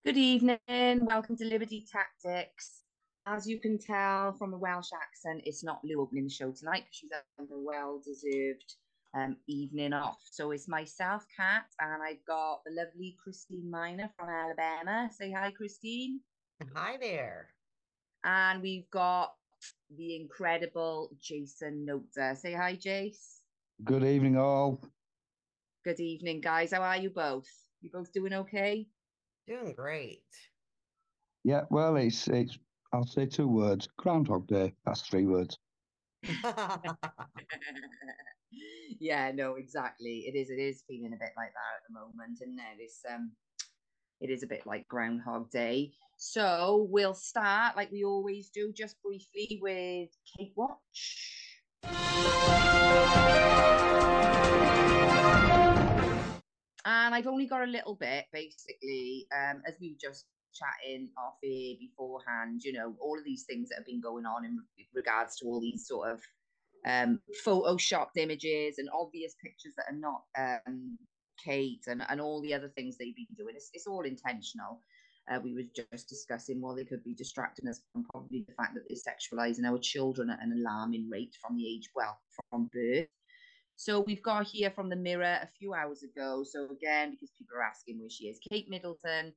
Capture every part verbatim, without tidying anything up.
Good evening. Welcome to Liberty Tactics. As you can tell from the Welsh accent, it's not Lou opening the show tonight because she's having a well-deserved um, evening off. So it's myself, Kat, and I've got the lovely Christine Miner from Alabama. Say hi, Christine. Hi there. And we've got the incredible Jason Nota. Say hi, Jace. Good evening, all. Good evening, guys. How are you both? You both doing okay? Doing great. Yeah, well, it's it's. I'll say two words: Groundhog Day. That's three words. Yeah, no, exactly. It is. It is feeling a bit like that at the moment, and it is. Um, it is a bit like Groundhog Day. So we'll start like we always do, just briefly with Kate Watch. And I've only got a little bit, basically, um, as we were just chatting off here beforehand, you know, all of these things that have been going on in regards to all these sort of um, photoshopped images and obvious pictures that are not um, Kate and, and all the other things they've been doing. It's, it's all intentional. Uh, we were just discussing while they could be distracting us from probably the fact that they're sexualizing our children at an alarming rate from the age, well, from birth. So we've got here from the Mirror a few hours ago. So again, because people are asking where she is, Kate Middleton,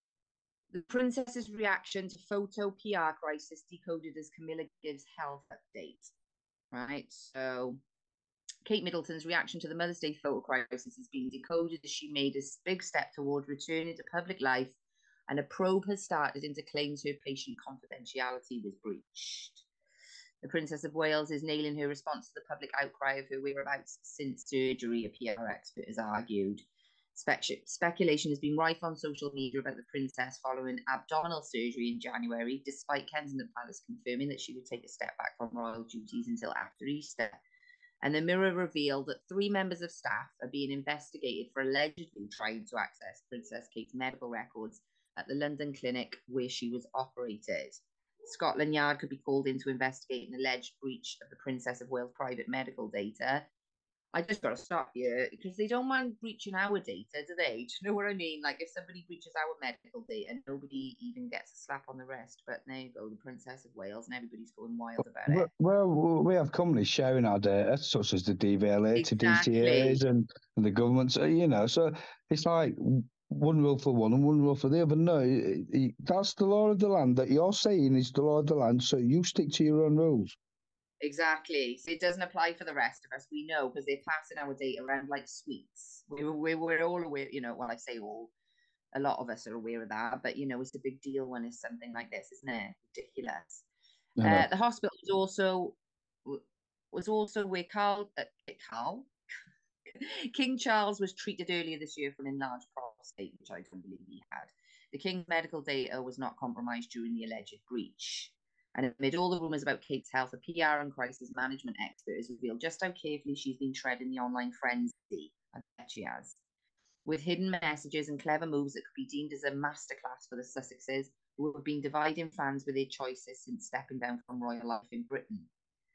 the princess's reaction to photo P R crisis decoded as Camilla gives health update. Right. So Kate Middleton's reaction to the Mother's Day photo crisis has been decoded as she made a big step toward returning to public life, and a probe has started into claims her patient confidentiality was breached. The Princess of Wales is nailing her response to the public outcry of her whereabouts since surgery, a P R expert has argued. Spec- speculation has been rife on social media about the princess following abdominal surgery in January, despite Kensington Palace confirming that she would take a step back from royal duties until after Easter. And the Mirror revealed that three members of staff are being investigated for allegedly trying to access Princess Kate's medical records at the London clinic where she was operated. Scotland Yard could be called in to investigate an alleged breach of the Princess of Wales private medical data. I just got to stop you because they don't mind breaching our data, do they? Do you know what I mean? Like if somebody breaches our medical data, nobody even gets a slap on the wrist. But there you go, the Princess of Wales, and everybody's going wild about it. Well, we have companies sharing our data, such as the D V L A to Exactly. D C As and, and the government. You know, so it's like one rule for one and one rule for the other. No, it, it, that's the law of the land. That you're saying is the law of the land. So you stick to your own rules. Exactly. So it doesn't apply for the rest of us. We know because they're passing our data around like sweets. We, we, we're all aware, you know, well, I say all, a lot of us are aware of that, but, you know, it's a big deal when it's something like this, isn't it? Ridiculous. I Uh, know. the hospital was also, was also where Carl, uh, Carl? King Charles was treated earlier this year for an enlarged prostate, which I couldn't believe he had. The King's medical data was not compromised during the alleged breach. And amid all the rumours about Kate's health, a P R and crisis management expert has revealed just how carefully she's been treading the online frenzy. I bet she has. With hidden messages and clever moves that could be deemed as a masterclass for the Sussexes, who have been dividing fans with their choices since stepping down from royal life in Britain.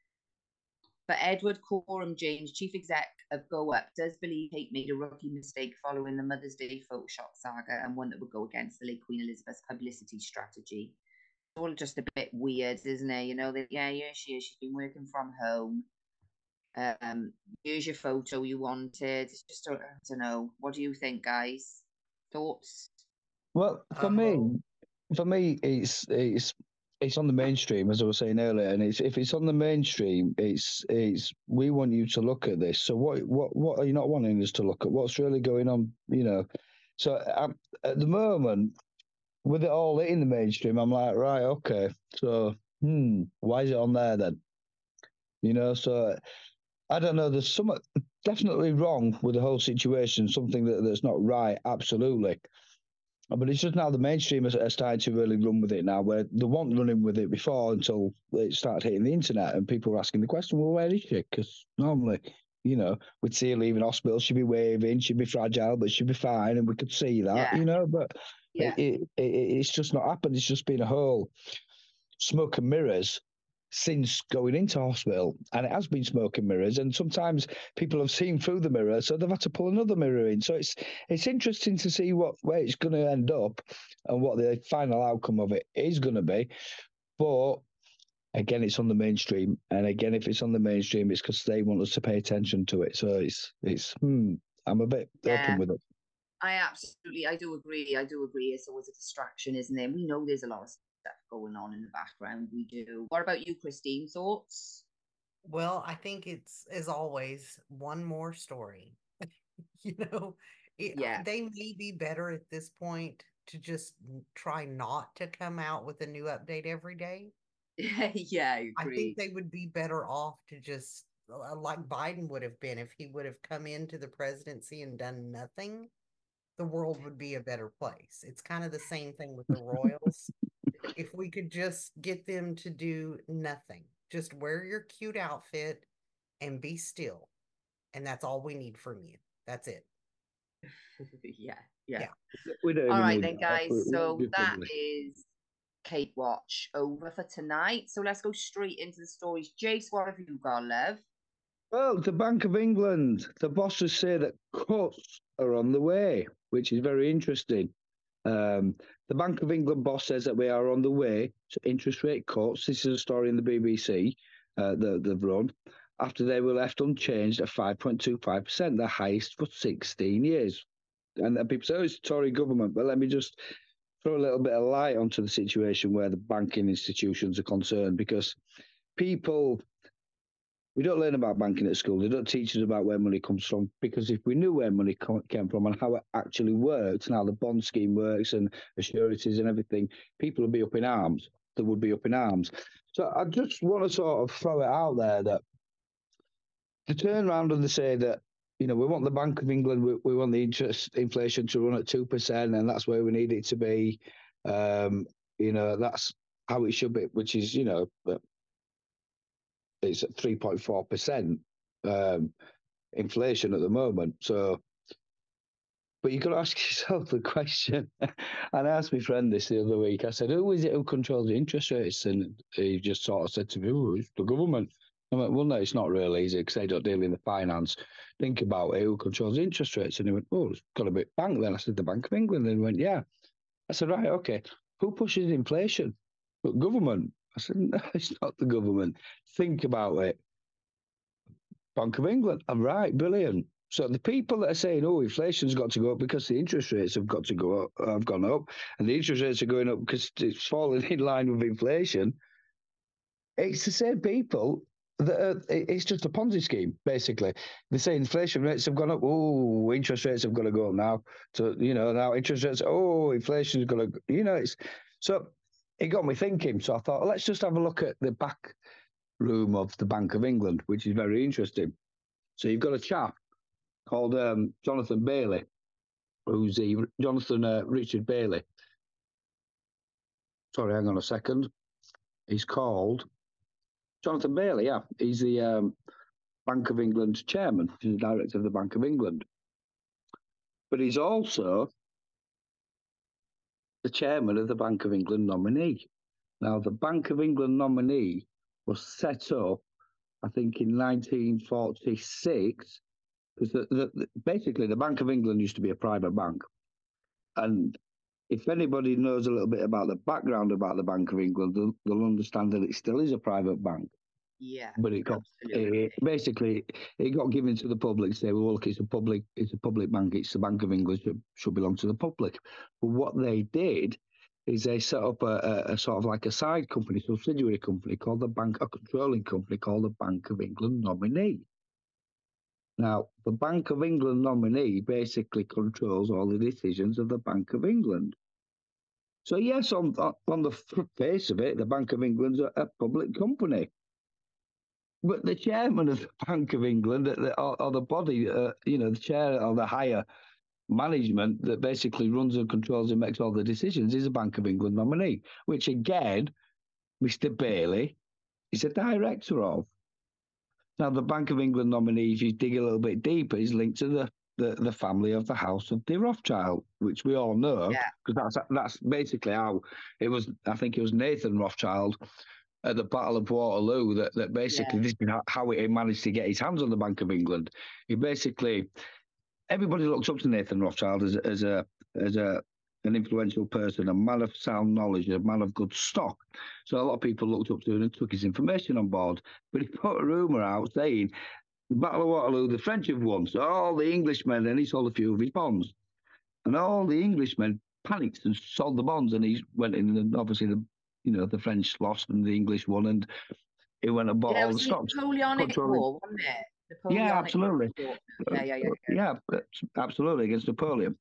But Edward Coram James, chief exec of Go Up, does believe Kate made a rookie mistake following the Mother's Day Photoshop saga, and one that would go against the late Queen Elizabeth's publicity strategy. It's all just a bit weird, isn't it? You know, that yeah, yeah, she is. She's been working from home. Um, here's your photo you wanted. It's just, I don't know. What do you think, guys? Thoughts? Well, for Oh, me, for me, it's it's it's on the mainstream, as I was saying earlier, and it's if it's on the mainstream, it's it's we want you to look at this. So what what what are you not wanting us to look at? What's really going on? You know, so um, at the moment, with it all in the mainstream, I'm like, right, okay, so hmm, why is it on there then? You know, so I don't know. There's some definitely wrong with the whole situation. Something that, that's not right. Absolutely. But it's just now the mainstream are, are starting to really run with it now, where they weren't running with it before until it started hitting the internet and people were asking the question, well, where is she? Because normally, you know, we'd see her leaving hospital, she'd be waving, she'd be fragile, but she'd be fine, and we could see that, Yeah, you know, but it, yeah, it, it, it's just not happened. It's just been a whole smoke and mirrors since going into hospital, and it has been smoke and mirrors. And sometimes people have seen through the mirror, so they've had to pull another mirror in. So it's it's interesting to see what where it's going to end up and what the final outcome of it is going to be. But again, it's on the mainstream, and again, if it's on the mainstream, it's because they want us to pay attention to it. So it's it's hmm, I'm a bit Yeah. open with it. I absolutely, I do agree. I do agree. It's always a distraction, isn't it? We know there's a lot of stuff going on in the background. We do. What about you, Christine? Thoughts? Well, I think it's, as always, one more story. You know, it, Yeah. they may be better at this point to just try not to come out with a new update every day. Yeah, I I agree. think they would be better off to just, uh, like Biden would have been if he would have come into the presidency and done nothing, the world would be a better place. It's kind of the same thing with the royals. If we could just get them to do nothing, just wear your cute outfit and be still. And that's all we need from you. That's it. yeah, yeah. Yeah. We don't All even right need then, that. guys. We- we So do that differently. is Kate Watch over for tonight. So let's go straight into the stories. Jace, what have you got, love? Well, the Bank of England, the bosses say that cuts are on the way, which is very interesting. Um, the Bank of England boss says that we are on the way to interest rate cuts. This is a story in the B B C uh, that they've run after they were left unchanged at five point two five percent, the highest for sixteen years. And then people say, oh, it's Tory government. But let me just throw a little bit of light onto the situation where the banking institutions are concerned, because people, we don't learn about banking at school. They don't teach us about where money comes from, because if we knew where money co- came from and how it actually works and how the bond scheme works and assurities and everything, people would be up in arms. They would be up in arms. So I just want to sort of throw it out there that to turn around and they say that, you know, we want the Bank of England, we, we want the interest inflation to run at two percent and that's where we need it to be. Um, you know, that's how it should be, which is, you know, it's at three point four percent um, inflation at the moment. So, but you got to ask yourself the question. And I asked my friend this the other week. I said, who is it who controls the interest rates? And he just sort of said to me, oh, it's the government. I went, well, no, it's not really easy because they don't deal in the finance. Think about it, who controls the interest rates? And he went, oh, it's got to be bank then. I said, the Bank of England. And he went, yeah. I said, right, okay. Who pushes inflation? But government. I said, no, it's not the government. Think about it. Bank of England. I'm right, brilliant. So the people that are saying, oh, inflation's got to go up because the interest rates have got to go up, have gone up, and the interest rates are going up because it's falling in line with inflation, it's the same people that are, it's just a Ponzi scheme, basically. They say inflation rates have gone up. Oh, interest rates have got to go up now. So, you know, now interest rates, oh, inflation's going to, you know, it's, so it got me thinking. So I thought, well, let's just have a look at the back room of the Bank of England, which is very interesting. So you've got a chap called um, Jonathan Bailey, who's the Jonathan uh, Richard Bailey. Sorry, hang on a second. He's called Jonathan Bailey, yeah. He's the um, Bank of England chairman. He's the director of the Bank of England. But he's also the chairman of the Bank of England nominee. Now, the Bank of England nominee was set up, I think, in nineteen forty-six, because the, the, the, basically the Bank of England used to be a private bank. And if anybody knows a little bit about the background about the Bank of England, they'll, they'll understand that it still is a private bank. Yeah, But it got absolutely. it, basically it got given to the public. Say, well, look, it's a public, it's a public bank. It's the Bank of England should, should belong to the public. But what they did is they set up a, a, a sort of like a side company, subsidiary company called the Bank, a controlling company called the Bank of England nominee. Now, the Bank of England nominee basically controls all the decisions of the Bank of England. So yes, on on the face of it, the Bank of England's a, a public company. But the chairman of the Bank of England, or, or the body, uh, you know, the chair or the higher management that basically runs and controls and makes all the decisions is a Bank of England nominee, which again, Mister Bailey is a director of. Now, the Bank of England nominee, if you dig a little bit deeper, is linked to the, the, the family of the House of de Rothschild, which we all know, because yeah. that's that's basically how it was. I think it was Nathan Rothschild at the Battle of Waterloo that, that basically Yeah. this is how- how he managed to get his hands on the Bank of England. He basically, everybody looks up to Nathan Rothschild as, as a as a an influential person, a man of sound knowledge, a man of good stock. So a lot of people looked up to him and took his information on board. But he put a rumour out saying the Battle of Waterloo, the French have won. So all the Englishmen, and he sold a few of his bonds. And all the Englishmen panicked and sold the bonds, and he went in, and obviously the you know the French lost and the English won, and he went and bought Yeah, it all the was the stocks. Napoleonic controlling- War, wasn't it? Yeah, Napoleonic absolutely. War. Yeah, yeah, yeah. yeah. Yeah, absolutely against Napoleon.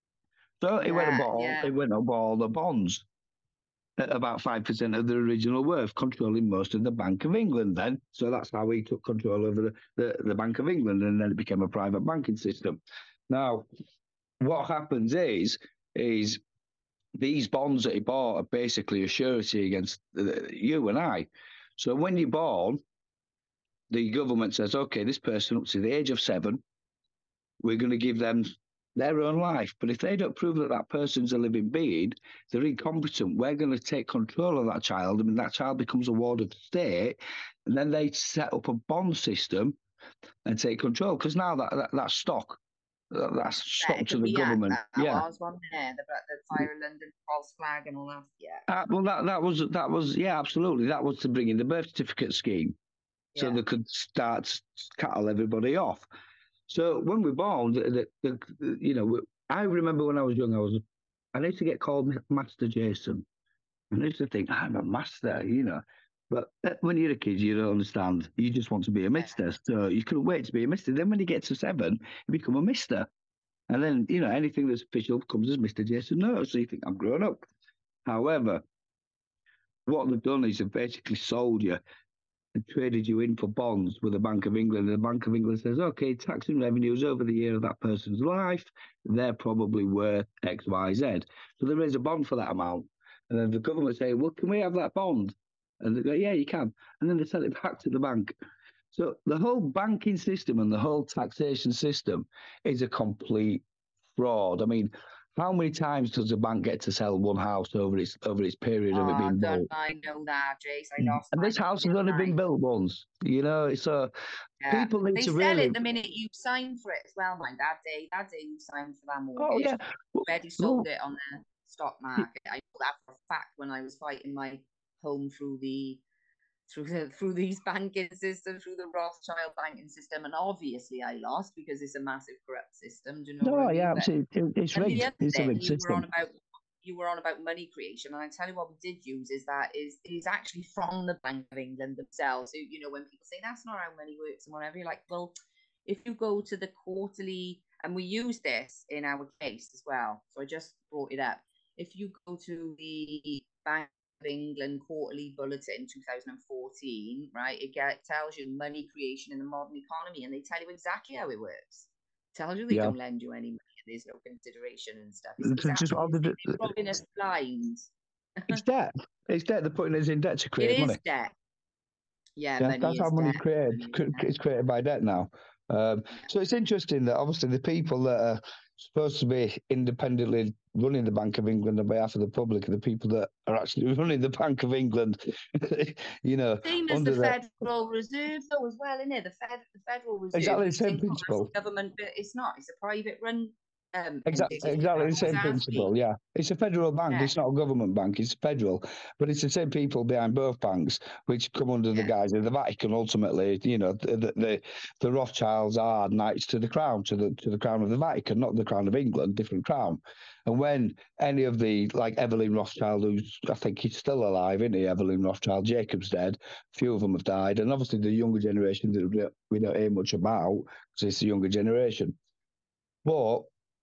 So he went and Yeah, bought all, yeah. he went and bought all the bonds at about five percent of the original worth, controlling most of the Bank of England then. So that's how he took control over the, the, the Bank of England, and then it became a private banking system. Now, what happens is, is these bonds that he bought are basically a surety against uh, you and I. So when you're born, the government says, okay, this person up to the age of seven, we're going to give them their own life. But if they don't prove that that person's a living being, they're incompetent. We're going to take control of that child. I mean, that child becomes a ward of the state, and then they set up a bond system and take control. Because now that, that that's stock, that, that's stock It to could the be Act, government. that Yeah. was one there, the, the Fire of London false flag and all that. Yeah. Uh, well, that that was that was yeah, absolutely. That was to bring in the birth certificate scheme, so Yeah. they could start to cattle everybody off. So when we were born, the, the, the, you know, I remember when I was young, I was, I used to get called Master Jason. And I used to think, I'm a master, you know. But when you're a kid, you don't understand. You just want to be a mister. So you couldn't wait to be a mister. Then when you get to seven, you become a mister. And then, you know, anything that's official comes as Mister Jason. No, so you think, I'm grown up. However, what they've done is they've basically sold you and traded you in for bonds with the Bank of England. And the Bank of England says, okay, tax and revenues over the year of that person's life, they're probably worth X, Y, Z. So they raise a bond for that amount. And then the government say, well, can we have that bond? And they go, yeah, you can. And then they sell it back to the bank. So the whole banking system and the whole taxation system is a complete fraud. I mean, how many times does a bank get to sell one house over its over its period of it Oh, being don't built? I know that, Jace? I lost And this mine house has only been overnight. built once, you know. So Yeah. people need They to sell really. it the minute you sign for it as well, mind. That day, that day you signed for that mortgage. Oh yeah, well, Already sold it on the stock market. I know that for a fact when I was fighting my home through the through the through these banking systems, through the Rothschild banking system, and obviously I lost because it's a massive corrupt system. Do you know no, what I mean? yeah, But, absolutely. It- It's and the rigged. other It's a thing rigged you were on system. about you were on about money creation, and I tell you what we did use is that is is actually from the Bank of England themselves. So, you know, when people say that's not how money works and whatever, you're like, well, if you go to the quarterly, and we use this in our case as well. So I just brought it up. If you go to the Bank of England quarterly bulletin two thousand fourteen, right, it get, tells you money creation in the modern economy, and they tell you exactly how it works. Tells you they Yeah. don't lend you any money, there's no consideration and stuff. It's, It's it's just all absolutely, the- it's robbing us blind. It's debt. It's debt. They're putting us in debt to It create is money. debt. Yeah, Yeah, money that's is how money's debt. created. Money is cre- debt. It's created by debt now. Um, so it's interesting that obviously the people that are supposed to be independently running the Bank of England on behalf of the public are the people that are actually running the Bank of England. you know, Same as under the the Federal Reserve, though, as well, isn't it? The Fed, the Federal Reserve. exactly You the same think, oh, that's principle. government, but it's not. It's a private run. Um, Exactly, entity. exactly the Always same has principle. been. Yeah, it's a federal bank. Yeah. It's not a government bank. It's federal, but it's the same people behind both banks, which come under the Yeah. guise of the Vatican. Ultimately, you know, the the, the, the Rothschilds are knights to the crown, to the to the crown of the Vatican, not the crown of England, different crown. And when any of the, like Evelyn Rothschild, who's I think he's still alive, isn't he? Evelyn Rothschild, Jacob's dead. A few of them have died, and obviously the younger generation that we don't, we don't hear much about because it's the younger generation, but.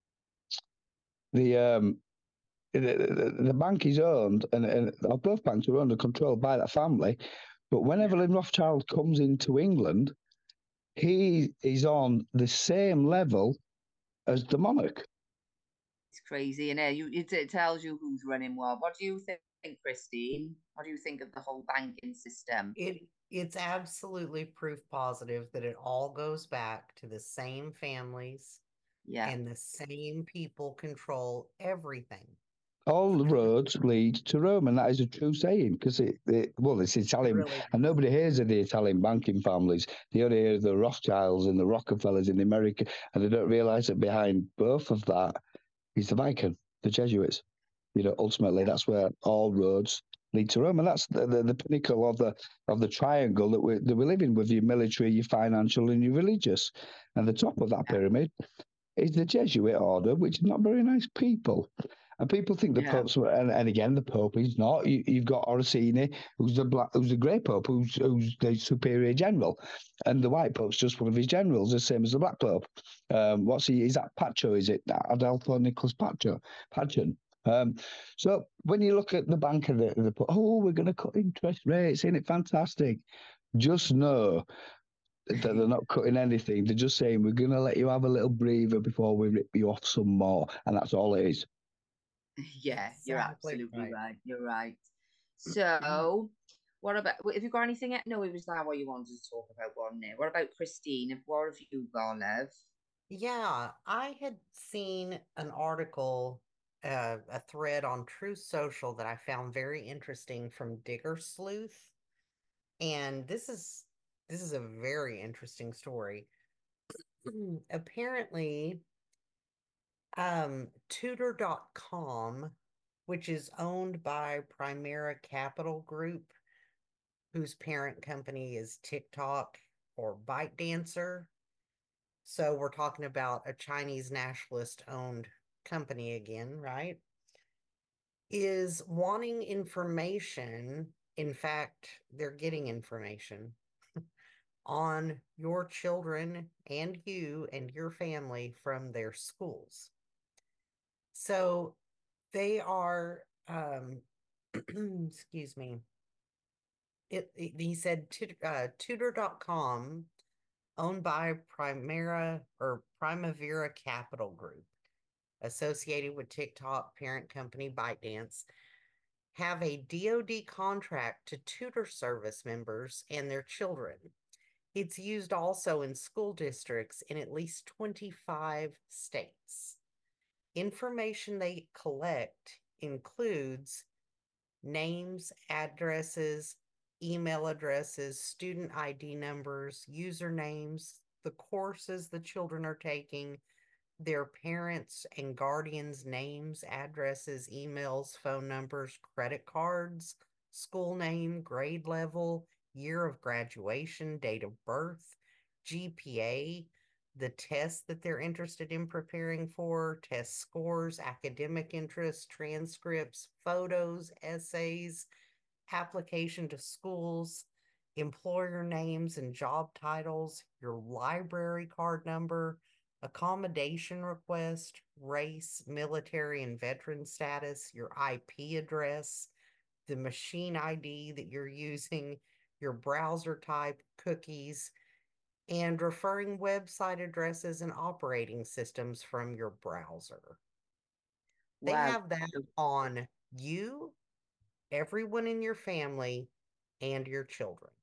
The um the, the, the bank is owned, and, and both banks are owned and controlled by that family. But when Evelyn Rothschild comes into England, he is on the same level as the monarch. It's crazy, and it? You, it, it tells you who's running what. What do you think, Christine? What do you think of the whole banking system? It it's absolutely proof positive that it all goes back to the same families Yeah. and the same people control everything. all the roads lead to Rome, and that is a true saying because it, it, well, it's Italian, really and nobody hears of the Italian banking families. They only hear of the Rothschilds and the Rockefellers in America, and they don't realise that behind both of that is the Vatican, the Jesuits. You know, ultimately, that's where all roads lead to Rome, and that's the, the, the pinnacle of the of the triangle that we that we live in, with your military, your financial, and your religious. And the top of that pyramid is the Jesuit order, which is not very nice people. And people think the Yeah. Pope's, and, and again, the Pope is not. You, you've got Orsini, who's the black, who's the grey Pope, who's who's the superior general, and the white Pope's just one of his generals, the same as the black Pope. Um, what's he? Is that Pacho? Is it Adolfo Nicholas Pacho? Pagin. Um, so when you look at the bank of the, the oh, we're going to cut interest rates, isn't it fantastic? Just know that they're not cutting anything. They're just saying we're going to let you have a little breather before we rip you off some more, and that's all it is. Yeah, you're Exactly absolutely right. right. You're right. So, what about, have you got anything? No, it was that what you wanted to talk about, wasn't it? What about Christine? What have you got, love? Yeah, I had seen an article, uh, a thread on True Social that I found very interesting from Digger Sleuth, and this is this is a very interesting story. Apparently, um, Tutor dot com, which is owned by Primera Capital Group, whose parent company is TikTok or ByteDancer. So we're talking about a Chinese nationalist owned company again, right? Is wanting information. In fact, they're getting information on your children and you and your family from their schools. So they are, um, excuse me, it, it, he said uh, Tutor dot com, owned by Primera or Primavera Capital Group, associated with TikTok parent company ByteDance, have a D O D contract to tutor service members and their children. It's used also in school districts in at least twenty-five states. Information they collect includes names, addresses, email addresses, student I D numbers, usernames, the courses the children are taking, their parents' and guardians' names, addresses, emails, phone numbers, credit cards, school name, grade level, year of graduation, date of birth, G P A, the tests that they're interested in preparing for, test scores, academic interests, transcripts, photos, essays, application to schools, employer names and job titles, your library card number, accommodation request, race, military and veteran status, your I P address, the machine I D that you're using, your browser type, cookies, and referring website addresses and operating systems from your browser. They Wow. have that on you, everyone in your family, and your children.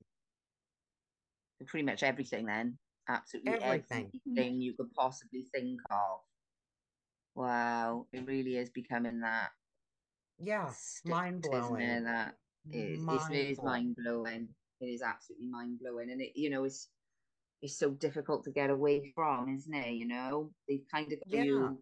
Pretty much everything then. Absolutely Everything. everything you could possibly think of. Wow, it really is becoming that. Yeah, mind blowing. Isn't it? That is, it is mind blowing. It is absolutely mind blowing, and it, you know, it's it's so difficult to get away from, isn't it? You know, they've kind of got yeah. you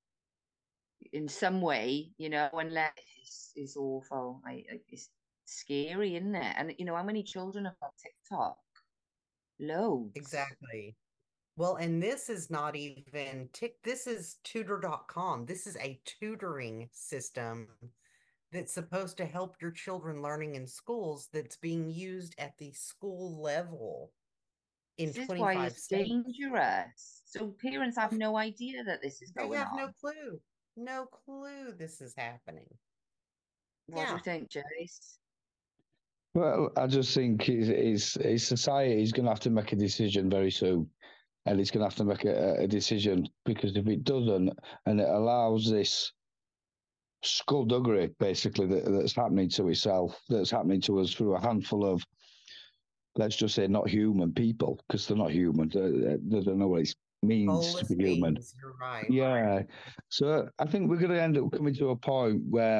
in some way, you know, unless it's, it's awful. I, it's scary, isn't it? And you know, how many children have got TikTok? Loads. Exactly. Well, and this is not even tick. This is Tutor dot com. This is a tutoring system that's supposed to help your children learning in schools, that's being used at the school level in this is twenty-five why it's states. dangerous. So parents have no idea that this is they going have on. no clue. No clue this is happening. What yeah. do you think, Jace? Well, I just think his, his, his society is going to have to make a decision very soon. And it's going to have to make a, a decision, because if it doesn't, and it allows this skullduggery, basically, that, that's happening to itself, that's happening to us through a handful of, let's just say, not human people, because they're not human. They, they don't know what it's means Soulless to be human. beings, you're right. Yeah. So I think we're going to end up coming to a point where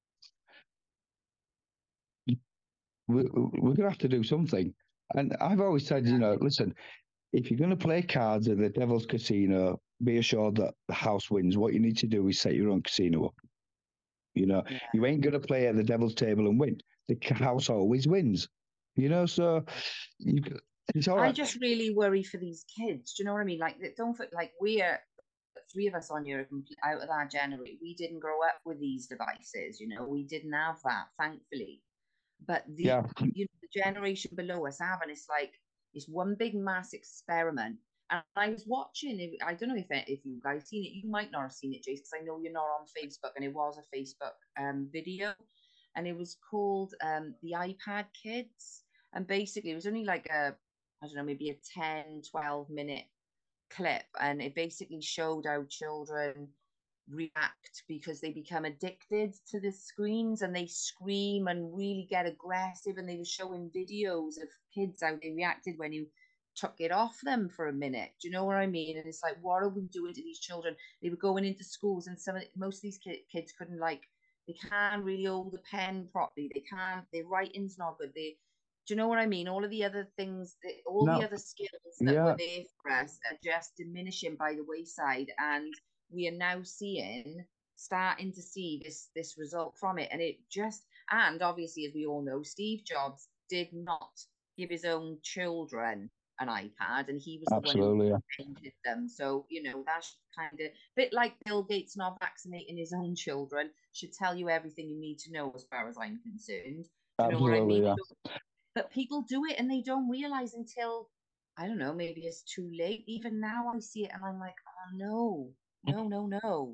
we, we're going to have to do something. And I've always said, you know, listen, if you're going to play cards at the Devil's Casino, be assured that the house wins. What you need to do is set your own casino up. You know, Yeah. you ain't going to play at the Devil's table and win. The house always wins. You know, so you, it's all I right. just really worry for these kids. Do you know what I mean? Like, don't for- like we're three of us on here are complete- out of our generation. We didn't grow up with these devices. You know, we didn't have that, thankfully. But the Yeah. you know, the generation below us have, and it's like it's one big mass experiment. And I was watching. I don't know if if you guys seen it. You might not have seen it, Jace, because I know you're not on Facebook, and it was a Facebook um, video, and it was called um, the iPad Kids. And basically, it was only like a I don't know, maybe a ten, twelve minute clip, and it basically showed how children react because they become addicted to the screens and they scream and really get aggressive. And they were showing videos of kids how they reacted when you took it off them for a minute. Do you know what I mean? And it's like, what are we doing to these children? They were going into schools, and some of most of these ki- kids couldn't like they can't really hold a pen properly. They can't. Their writing's not good. They do you know what I mean? All of the other things, that, all No. the other skills that Yeah. were there for us are just diminishing by the wayside. And we are now seeing, starting to see this this result from it. And it just, and obviously, as we all know, Steve Jobs did not give his own children an iPad, and he was Absolutely, the yeah. one who invented them. So, you know, that's kind of a bit like Bill Gates not vaccinating his own children should tell you everything you need to know as far as I'm concerned. Do you know what I Absolutely, mean? yeah. So, but people do it and they don't realize until, I don't know, maybe it's too late. Even now I see it and I'm like, oh no, no, no, no.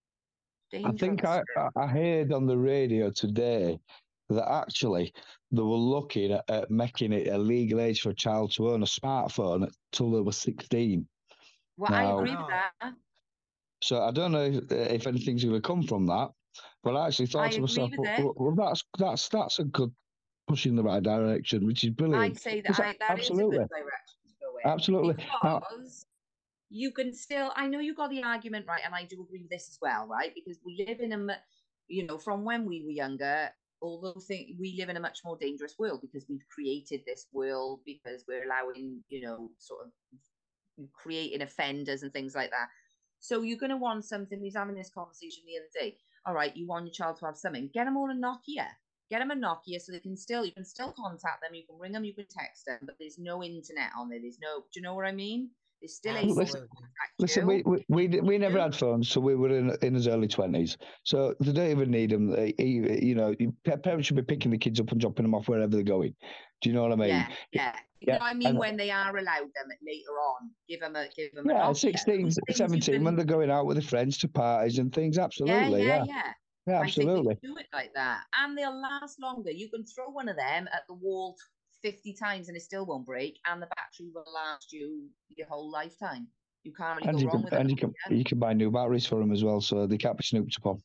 I think Dangerous. I, I heard on the radio today that actually they were looking at, at making it a legal age for a child to own a smartphone until they were sixteen. Well, I Now, agree with Wow. that. so I don't know if, if anything's going to come from that, but I actually I thought to agree myself, with well, it. well, well, that's that's that's a good push in the right direction, which is brilliant. I'd say that Because I, that is a absolutely, good direction to go in. absolutely. Now, Because you can still, I know you got the argument right, and I do agree with this as well, right? Because we live in a, mu- you know, from when we were younger, although think we live in a much more dangerous world because we've created this world because we're allowing, you know, sort of creating offenders and things like that. So you're going to want something. We was having this conversation the other day. All right, you want your child to have something. Get them all a Nokia. Get them a Nokia so they can still, you can still contact them. You can ring them, you can text them, but there's no internet on there. There's no, do you know what I mean? There's still able to Absolutely. contact listen, you. we we we, we never You. had phones, so we were in in his early twenties. So they don't even need them. They, you know, you- pa- parents should be picking the kids up and dropping them off wherever they're going. Do you know what I mean? Yeah, yeah. You Yeah, know what I mean? and When they are allowed them later on, give them a give them a yeah, Nokia. sixteen, Those things you seventeen, when can, they're going out with their friends to parties and things. yeah, Absolutely, yeah, yeah, yeah. yeah, I think we absolutely. can do it like that, and they'll last longer. You can throw one of them at the wall fifty times, and it still won't break, and the battery will last you your whole lifetime. You can't really And go you wrong can with a and you can Nokia. you can buy new batteries for them as well, so they can't be snooped upon.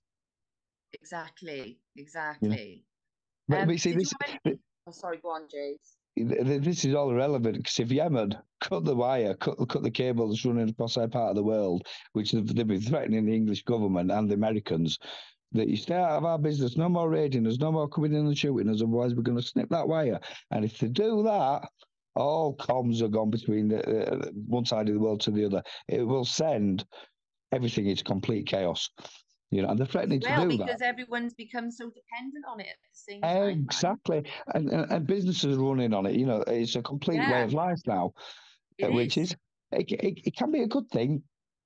Exactly, You know, exactly. but, Um, but you see did you this. have anything? Oh, sorry, go on, Jace. This is all irrelevant because if Yemen cut the wire, cut, cut the cable that's running across their part of the world, which they've, they've been threatening the English government and the Americans, that you stay out of our business, no more raiding us, no more coming in and shooting us, otherwise we're going to snip that wire. And if they do that, all comms are gone between the, uh, one side of the world to the other. It will send everything into complete chaos. You know, and they're threatening to Well, do because that. everyone's become so dependent on it at the same time, right? Exactly. And, and, and businesses are running on it. You know, it's a complete way Yeah, of life now, it uh, which is. is, it, it, it can be a good thing.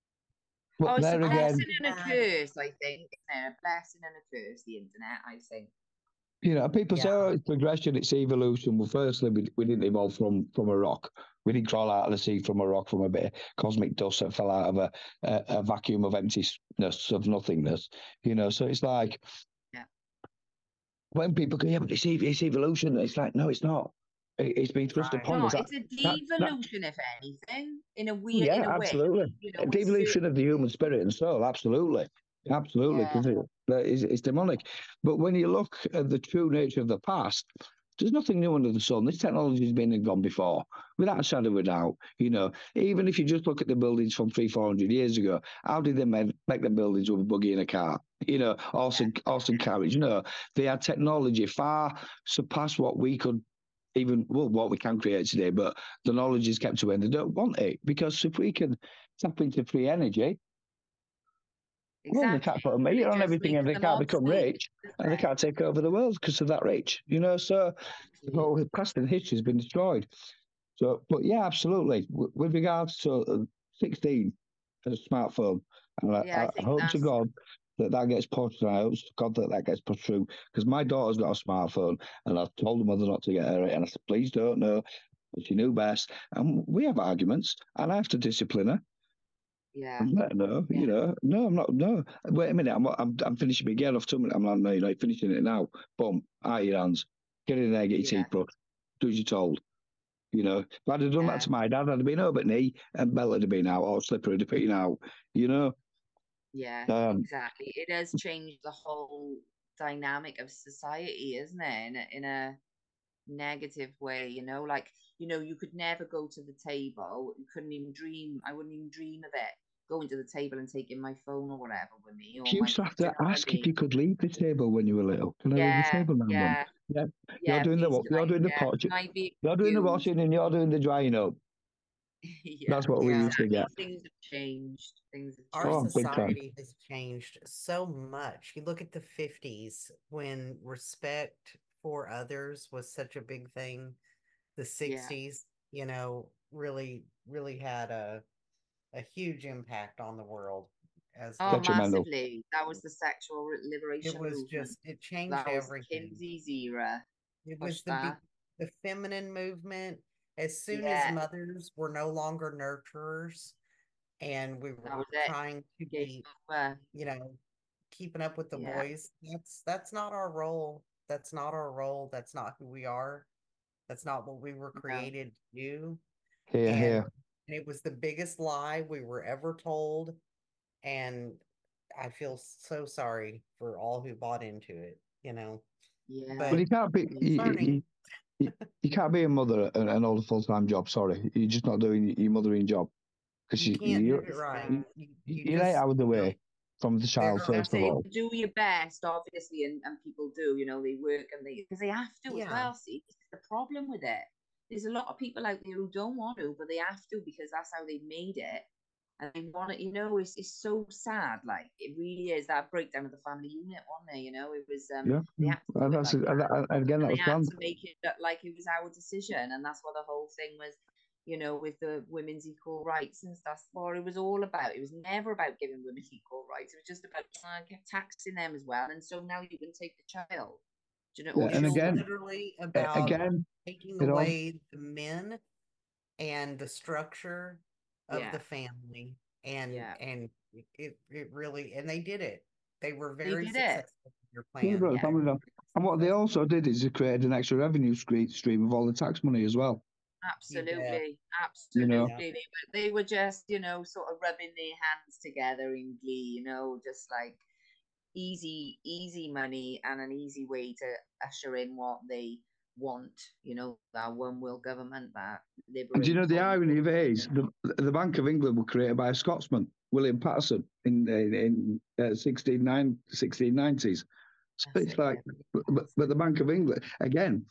But Oh, it's a there again, blessing and a Bad. curse, I think. Isn't it? A blessing and a curse, the internet, I think. you know, people say, Yeah. oh, it's progression, it's evolution. Well, firstly, we, we didn't evolve from, from a rock. We didn't crawl out of the sea from a rock, from a bit of cosmic dust that fell out of a, a, a vacuum of emptiness, of nothingness. You know, so it's like, Yeah. when people go, yeah, but it's, ev- it's evolution. It's like, no, it's not. It, it's been thrust Right. upon No, us. That, it's a that, that, devolution, if anything, in a weird, yeah, in a way. absolutely. You A know, it's devolution of the human spirit and soul, absolutely. Absolutely, yeah, because it, that is, it's demonic. But when you look at the true nature of the past, There's nothing new under the sun. This technology has been and gone before, without a shadow of a doubt. You know, even if you just look at the buildings from three, four hundred years ago, how did they make, make the buildings with a buggy and a car? You know, horse and, horse and carriage. You know, they had technology far surpassed what we could even, well, what we can create today. But the knowledge is kept away, and they don't want it, because if we can tap into free energy, Exactly. well, they can't put a meter on everything, and they can't become obsolete, rich, and they can't take over the world because they're that rich, you know. So, Exactly. well, the past and history has been destroyed. So, but yeah, absolutely. W- with regards to uh, sixteen, a smartphone, and I, Yeah, I I think hope to that's God that that gets pushed, and I hope to God that that gets pushed through, because my daughter's got a smartphone, and I've told the mother not to get her it, and I said, please don't, no, but she knew best, and we have arguments, and I have to discipline her. yeah. I'm not, no, Yeah. you know, no, I'm not, no. Wait a minute, I'm, I'm, I'm finishing my get off two minutes. I'm like, no, you're not finishing it now. Boom, out of your hands. Get in there, get your Yeah. teeth brushed. Do as you're told. You know, if I'd have done Yeah. that to my dad, I'd have been over at knee, and belt would have been out, or slipper would have been out. You know, Yeah, um, exactly. It has changed the whole dynamic of society, isn't it? In a, in a negative way, you know, like, you know, you could never go to the table. You couldn't even dream. I wouldn't even dream of it, going to the table and taking my phone or whatever with me, or you my, used to have do you to know what I ask if mean? you could leave the table when you were little. Can I leave the Yeah, table now, Mum? yeah, Yeah, you're yeah. doing the Please, what? can You're I, doing the yeah, pot. can I be You're doing the excused? washing, and you're doing the drying up. Yeah, That's what we Yeah. used to exactly. get. Things have changed. Things have Our Oh, changed. big time. society has changed so much. You look at the fifties when respect for others was such a big thing. The Yeah. sixties, you know, really, really had a a huge impact on the world as Oh, the Detrimental. massively. That was the sexual re- it liberation was movement. just it changed That was everything. Kinsey's era. It was Push the be that. the feminine movement. As soon as Yeah, mothers were no longer nurturers and we that were was it. trying to Game be, over. you know, keeping up with the Yeah, boys, that's that's not our role. That's not our role. That's not who we are. That's not what we were no. created to do. Here, And, here. and it was the biggest lie we were ever told. And I feel so sorry for all who bought into it, you know. Yeah, But But you can't be. it's You, learning, you, you, you can't be a mother and, and hold a full time job. Sorry, you're just not doing your mothering job, because you you, can't do you it right. sad. You, you you're eight just, hours you know, away from the child there are, first That's of it. all. Do your best, obviously, and, and people do, you know, they work and they, because they have to as yeah, well. See, this is the problem with it. There's a lot of people out there who don't want to, but they have to because that's how they made it. And they want it, you know, it's, it's so sad. Like, it really is that breakdown of the family unit, wasn't there? You know, it was, um, Yeah, they yeah. had to And do it that's like and, that. that- and again, that And was they had planned. to make it look like it was our decision. And that's what the whole thing was, you know, with the women's equal rights and stuff. What it was all about. It was never about giving women equal rights. It was just about uh, taxing them as well. And so now you can take the child, do you know, or Yeah, it and was children. again, literally a- about again, taking it all. away the men and the structure of Yeah, the family. And yeah. and it it really and they did it. They were They very did it. successful in their Yeah, plan. bro, Yeah, family down. And what they Successful. also did is they created an extra revenue stream stream of all the tax money as well. You bet. absolutely. You know, Yeah. Absolutely. They were, they were just, you know, sort of rubbing their hands together in glee, you know, just like easy, easy money and an easy way to usher in what they want, you know, that one world government, that and do you liberate know the all. irony of it is the the Bank of England was created by a Scotsman, William Patterson, in in, in uh, sixteen nineties. So That's it's it, like, yeah. but, but but the Bank of England again.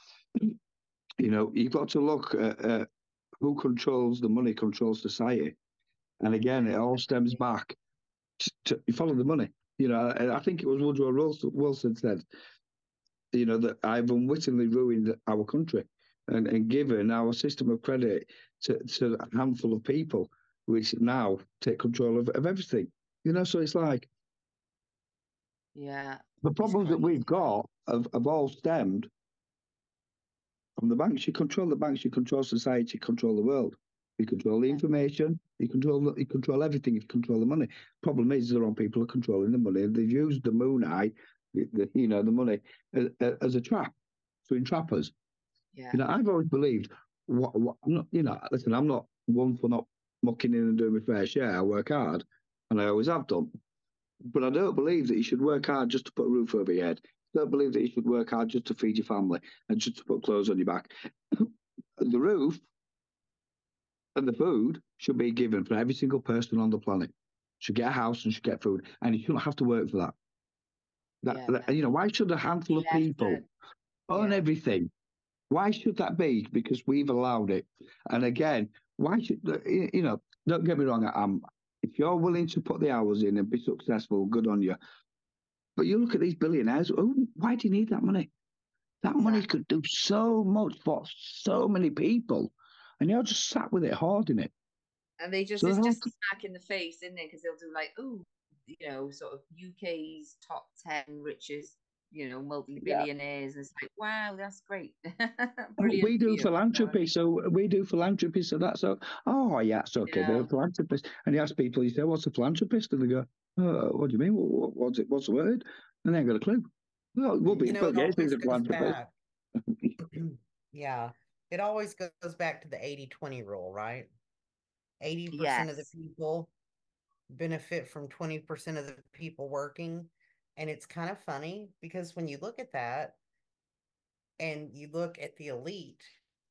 You know, you've got to look at uh, who controls the money, controls society, and again, it all stems back to, to you follow the money. You know, I, I think it was Woodrow Wilson, Wilson said, you know, that I've unwittingly ruined our country and, and given our system of credit to, to a handful of people, which now take control of, of everything. You know, so it's like Yeah, the it's problems that crazy. we've got have, have all stemmed from the banks. You control the banks, you control society, you control the world. You control the Yeah. information, you control you control everything, you control the money. Problem is, the wrong people are controlling the money. They've used the moon eye, the, the, you know, the money as, as a trap to entrap us. Yeah. You know, I've always believed, what, what I'm not, you know, listen, I'm not one for not mucking in and doing my fair share. I work hard, and I always have done. But I don't believe that you should work hard just to put a roof over your head. don't believe that you should work hard just to feed your family and just to put clothes on your back. The roof and the food should be given for every single person on the planet. Should get a house and should get food, and you shouldn't have to work for that. That, Yeah. that you know, why should a handful of Left people it. own Yeah. everything? Why should that be? Because we've allowed it. And again, why should you know? Don't get me wrong. I'm if you're willing to put the hours in and be successful, good on you. But you look at these billionaires. Oh, why do you need that money? That money Exactly. could do so much for so many people, and you're just sat with it, hoarding it. And they just, So the it's whole just a smack in the face, isn't it? Because they'll do like, oh, you know, sort of U K's top ten richest, you know, yeah, multi-billionaires. And it's like, wow, that's great. Oh, Brilliant we for do you. You know what I philanthropy, mean? so we do philanthropy, so that's so. Oh, yeah, it's okay. They're a Yeah. philanthropist, and you ask people, you say, "What's a philanthropist?" And they go, oh, "What do you mean? What, what's it? What's the word?" And they ain't got a clue. Well, we'll be You know, Bill it Gates is always a goes philanthropist. back. Yeah, it always goes back to the eighty twenty rule, right? eighty percent of the Yes. people benefit from twenty percent of the people working. And it's kind of funny because when you look at that and you look at the elite,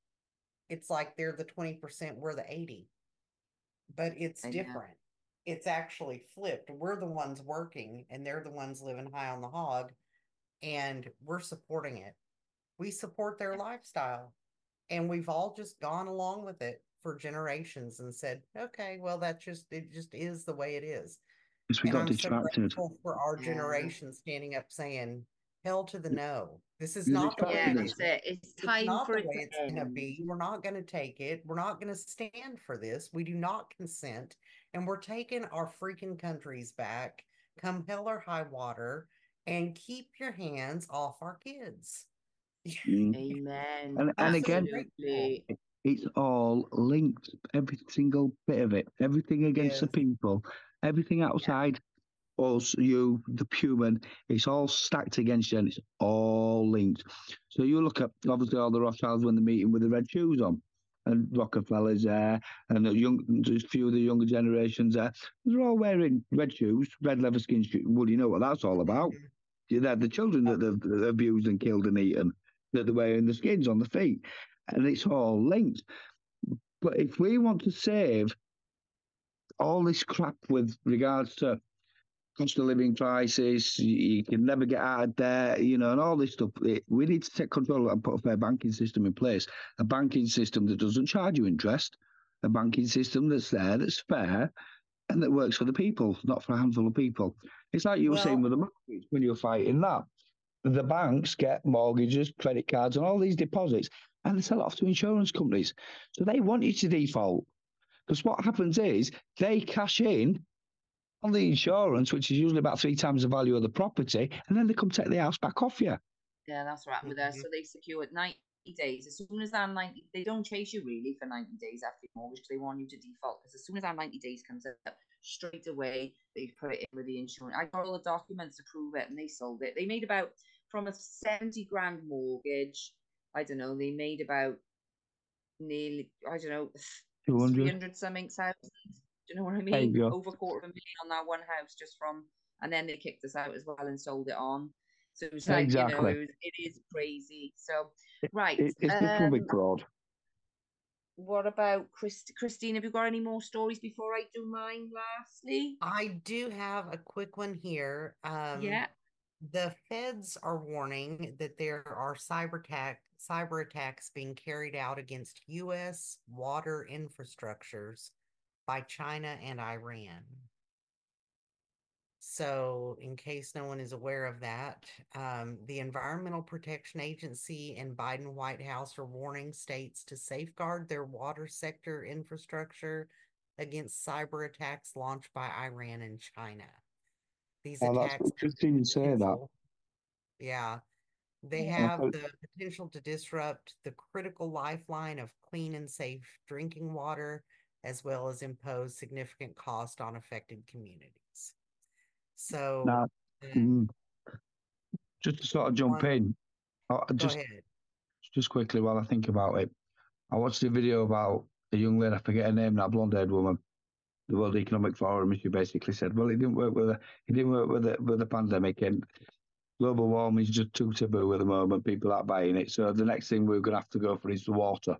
it's like they're the twenty percent, we're the eighty. But it's I know. different. It's actually flipped. We're the ones working and they're the ones living high on the hog, and we're supporting it. We support their lifestyle, and we've all just gone along with it for generations and said, okay, well, that just, it just is the way it is. Because we And got I'm so distracted. grateful for our Yeah. generation standing up saying, hell to the no. This is You're not the way Yeah, it distracted us. is. that's it. It's It's time not for the it way to it's going to end. be. We're not going to take it. We're not going to stand for this. We do not consent. And we're taking our freaking countries back, come hell or high water, and keep your hands off our kids. Mm. Amen. And I'm and so again, grateful. Absolutely. it- it's all linked. Every single bit of it. Everything against the Yes. people. Everything outside us, you, the human. It's all stacked against you, and it's all linked. So you look at obviously all the Rothschilds when they're meeting with the red shoes on, and Rockefeller's there, and the young, there's a few of the younger generations there. They're all wearing red shoes, red leather skin shoes. Well, you know what that's all about. Mhm. They're the children that they've that they've abused and killed and eaten, that they're wearing the skins on the feet, and it's all linked. But if we want to save all this crap with regards to cost of living crisis, you, you can never get out of debt, you know, and all this stuff, it, we need to take control and put a fair banking system in place. A banking system that doesn't charge you interest, a banking system that's there, that's fair, and that works for the people, not for a handful of people. It's like you were saying Well, with the mortgage when you were fighting that. The banks get mortgages, credit cards, and all these deposits, and they sell it off to insurance companies. So they want you to default. Because what happens is they cash in on the insurance, which is usually about three times the value of the property, and then they come take the house back off you. Yeah, that's what happened with us. mhm. So they secure it ninety days. As soon as that ninety, they don't chase you really for ninety days after your mortgage. They want you to default because as soon as that ninety days comes up, straight away they put it in with the insurance. I got all the documents to prove it, and they sold it. They made about from a seventy grand mortgage. I don't know. They made about nearly, I don't know, two three hundred. hundred something thousand. Do you know what I There you mean? go. Over a quarter of a million on that one house just from, and then they kicked us out as well and sold it on. So it was like, you know, Exactly. it, was, it is crazy. So, It, right. it, it's just one Um, big fraud. what about Christ- Christine? Have you got any more stories before I do mine? Lastly, I do have a quick one here. Um, yeah. the feds are warning that there are cyber attack cyber attacks being carried out against U S water infrastructures by China and Iran. So, in case no one is aware of that, um, the Environmental Protection Agency and Biden White House are warning states to safeguard their water sector infrastructure against cyber attacks launched by Iran and China. These Oh, that's attacks have interesting you say that. potential, yeah, they I have thought- the potential to disrupt the critical lifeline of clean and safe drinking water, as well as impose significant cost on affected communities. So, Now, uh, mm, just to sort of jump one, in, uh, go just ahead. just quickly while I think about it, I watched a video about a young lady, I forget her name, that blonde-haired woman, the World Economic Forum, and she basically said, well, it didn't work with the, it didn't work with the, with the pandemic, and Global warming is just too taboo at the moment. People aren't buying it. So the next thing we're going to have to go for is the water.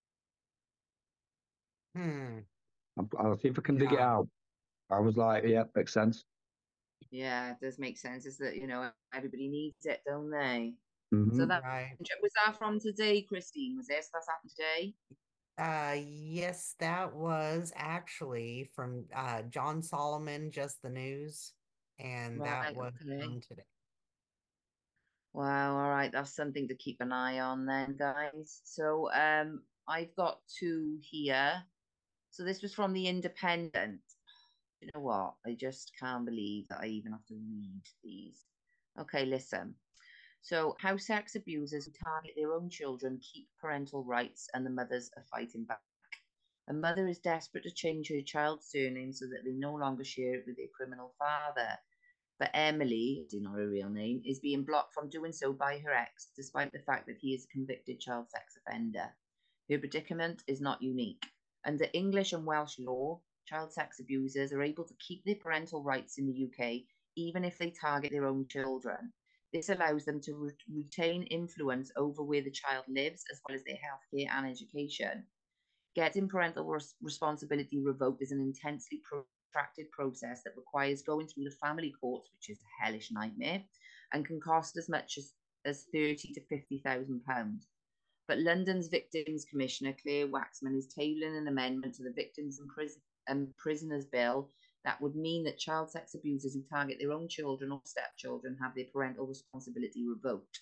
Hmm. I'll, I'll see if I can dig it Yeah. out. I was like, yeah, makes sense. Yeah, it does make sense. Is that, you know, everybody needs it, don't they? Mm-hmm. So that Right. was that from today, Christine? Was this that's happened today? Uh, yes, that was actually from uh John Solomon, Just the News, and that Right, was okay. from today. Wow, all right, that's something to keep an eye on then, guys. So um I've got two here. So this was from the Independent. You know what? I just can't believe that I even have to read these. Okay, listen. So, how sex abusers who target their own children keep parental rights and the mothers are fighting back. A mother is desperate to change her child's surname so that they no longer share it with their criminal father. But Emily, is not her real name, is being blocked from doing so by her ex, despite the fact that he is a convicted child sex offender. Her predicament is not unique. Under English and Welsh law, child sex abusers are able to keep their parental rights in the U K even if they target their own children. This allows them to re- retain influence over where the child lives, as well as their healthcare and education. Getting parental res- responsibility revoked is an intensely protracted process that requires going through the family courts, which is a hellish nightmare, and can cost as much as, as thirty to fifty thousand pounds. But London's Victims Commissioner Claire Waxman is tabling an amendment to the Victims and, Pris- and Prisoners Bill that would mean that child sex abusers who target their own children or stepchildren have their parental responsibility revoked.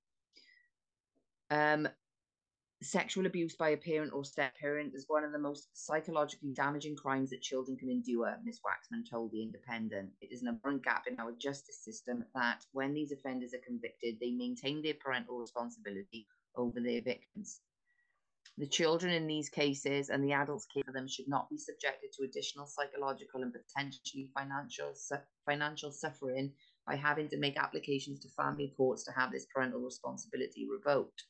Um, Sexual abuse by a parent or step parent is one of the most psychologically damaging crimes that children can endure, Miz Waxman told The Independent. It is an abhorrent gap in our justice system that when these offenders are convicted, they maintain their parental responsibility over their victims. The children in these cases and the adults care for them should not be subjected to additional psychological and potentially financial financial suffering by having to make applications to family courts to have this parental responsibility revoked.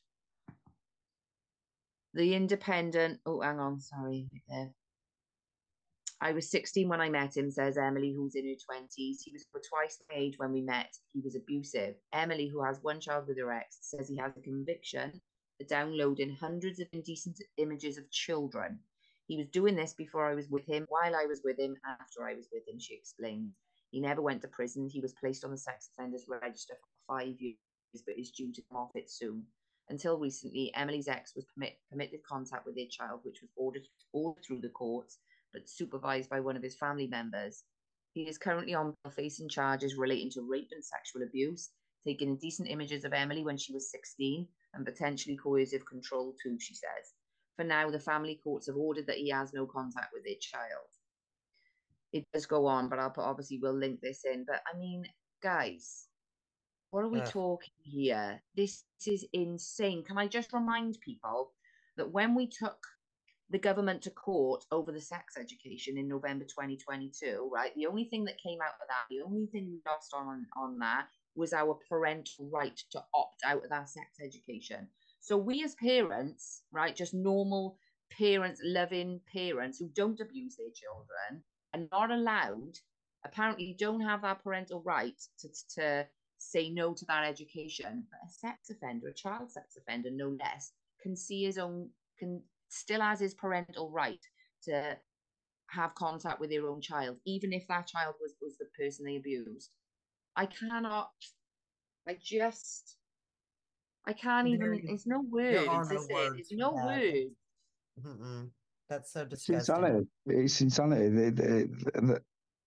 The Independent, oh, hang on, sorry. Right I was sixteen when I met him, says Emily, who's in her twenties. He was twice my age when we met. He was abusive. Emily, who has one child with her ex, says he has a conviction for downloading hundreds of indecent images of children. He was doing this before I was with him, while I was with him, after I was with him, she explained. He never went to prison. He was placed on the sex offenders register for five years, but is due to come off it soon. Until recently, Emily's ex was permit, permitted contact with their child, which was ordered all through the courts, but supervised by one of his family members. He is currently on bail facing charges relating to rape and sexual abuse, taking indecent images of Emily when she was sixteen, and potentially coercive control too, she says. For now, the family courts have ordered that he has no contact with their child. It does go on, but I'll put, obviously we'll link this in. But I mean, guys, what are we Ugh. talking here? This is insane. Can I just remind people that when we took the government to court over the sex education in November twenty twenty-two, right? The only thing that came out of that, the only thing we lost on, on that was our parental right to opt out of that sex education. So we as parents, right, just normal parents, loving parents who don't abuse their children are not allowed, apparently don't have that parental right to, to say no to that education. But a sex offender, a child sex offender, no less, can see his own, can still has his parental right to have contact with their own child, even if that child was, was the person they abused. I cannot, I just, I can't There, even, it's no there are words, no is it? There's words for no that. words. Mm-mm. That's so It's disgusting. insanity. It's insanity. They, they, they,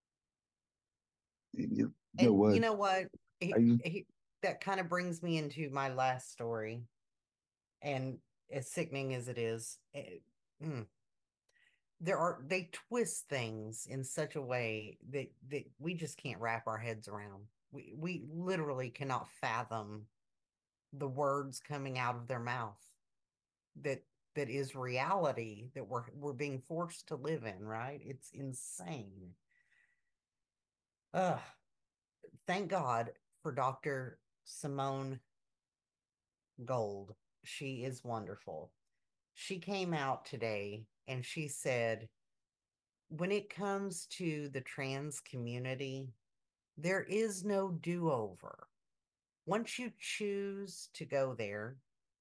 they, no And you word. know what? He, I, he, that kind of brings me into my last story. And as sickening as it is, it, mm, there are they twist things in such a way that that we just can't wrap our heads around. We we literally cannot fathom the words coming out of their mouth that that is reality that we're we're being forced to live in, right? It's insane. Ugh. Thank God for Doctor Simone Gold. She is wonderful. She came out today and she said, when it comes to the trans community, there is no do over. Once you choose to go there,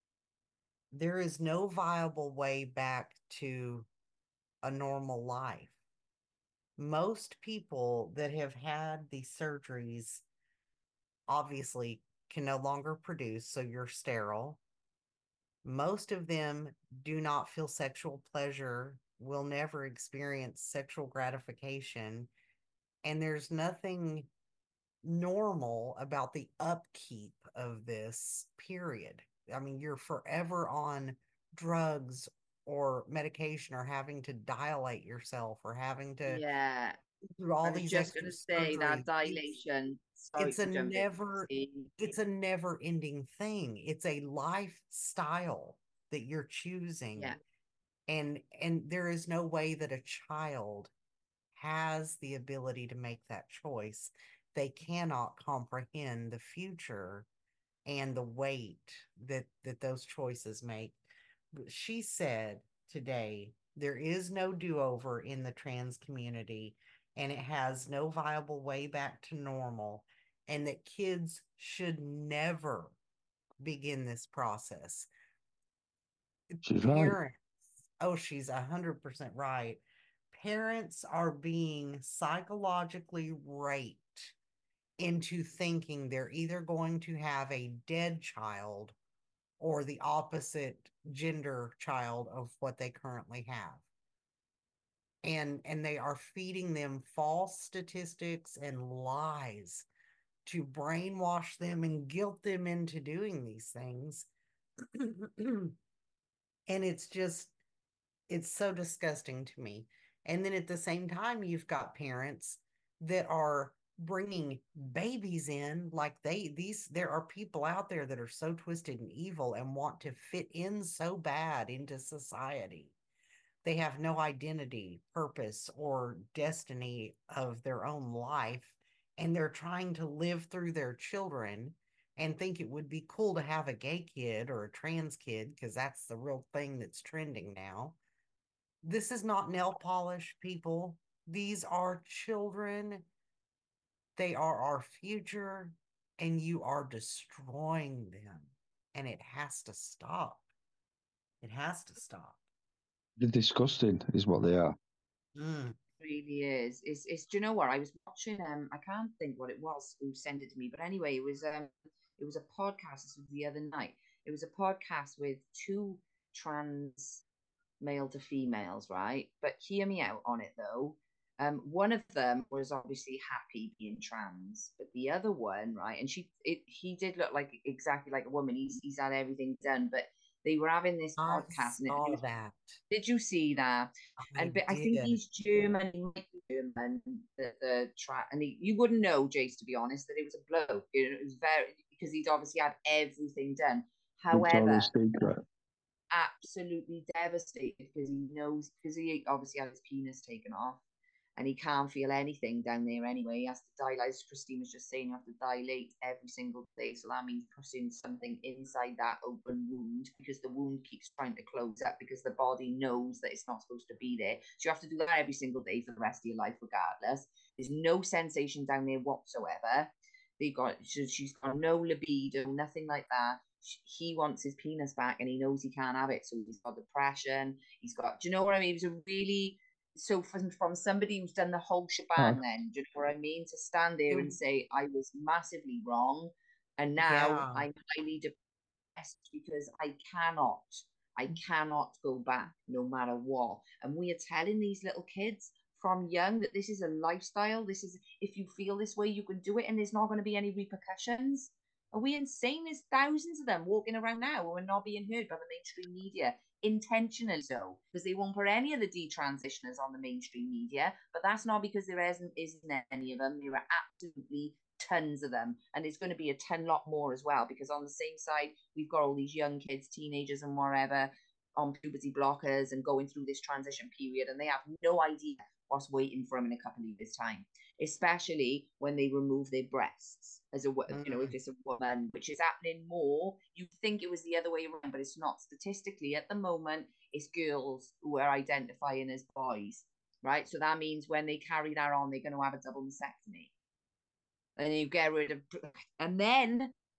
there is no viable way back to a normal life. Most people that have had these surgeries obviously can no longer produce, so you're sterile. Most of them do not feel sexual pleasure, will never experience sexual gratification, and there's nothing normal about the upkeep of this period. I mean, you're forever on drugs or medication or having to dilate yourself or having to Yeah. through I all was these just extra going to say that surgeries. It's, dilation. Sorry it's a to jump in. never it's a never ending thing. It's a lifestyle that you're choosing. Yeah. And and there is no way that a child has the ability to make that choice. They cannot comprehend the future and the weight that that those choices make. She said today there is no do-over in the trans community, and it has no viable way back to normal, and that kids should never begin this process. She's right. Parents, oh, she's a hundred percent right. Parents are being psychologically raped into thinking they're either going to have a dead child or the opposite gender child of what they currently have. And and they are feeding them false statistics and lies to brainwash them and guilt them into doing these things. And it's just it's so disgusting to me. And then at the same time, you've got parents that are bringing babies in like they these there are people out there that are so twisted and evil and want to fit in so bad into society. They have no identity, purpose, or destiny of their own life, and they're trying to live through their children and think it would be cool to have a gay kid or a trans kid because that's the real thing that's trending now. This is not nail polish, people. These are children. They are our future, and you are destroying them. And it has to stop. It has to stop. They're disgusting, is what they are. Mm. Really is. It's, it's, do you know what? I was watching, um, I can't think what it was who sent it to me, but anyway, it was, um, it was a podcast. This was the other night. It was a podcast with two trans male to females, right? But hear me out on it though. Um, one of them was obviously happy being trans, but the other one, right? And she, it, he did look like exactly like a woman. He's he's had everything done, but they were having this I podcast, and it, it saw was. that. Did you see that? I And but I think did. he's German. He might be German. The the track, and he, you wouldn't know, Jace, to be honest, that it was a bloke. It was very because he'd obviously had everything done. However, Victoria's Secret. absolutely devastated because he knows because he obviously had his penis taken off and he can't feel anything down there anyway. He has to dilate, as Christine was just saying, you have to dilate every single day. So that means putting something inside that open wound because the wound keeps trying to close up because the body knows that it's not supposed to be there. So you have to do that every single day for the rest of your life, regardless. There's no sensation down there whatsoever. They got she's got no libido, nothing like that. He wants his penis back and he knows he can't have it, so he's got depression. He's got, do you know what I mean? It was a really so from, from somebody who's done the whole shebang. Then, do you know what I mean? To stand there It, and say I was massively wrong, and now yeah. I'm highly depressed because I cannot, I cannot go back no matter what. And we are telling these little kids from young that this is a lifestyle. This is, if you feel this way, you can do it, and there's not going to be any repercussions. Are we insane? There's thousands of them walking around now who are not being heard by the mainstream media, intentionally so, because they won't put any of the detransitioners on the mainstream media. But that's not because there isn't isn't any of them. There are absolutely tons of them, and there's going to be a ton lot more as well. Because on the same side, we've got all these young kids, teenagers, and whatever on puberty blockers and going through this transition period, and they have no idea what's waiting for them in a couple of years' time, especially when they remove their breasts as a, you know, if it's a woman, which is happening more. You'd think it was the other way around, but it's not. Statistically, at the moment, it's girls who are identifying as boys, right? So that means when they carry that on, they're going to have a double mastectomy. And you get rid of, and then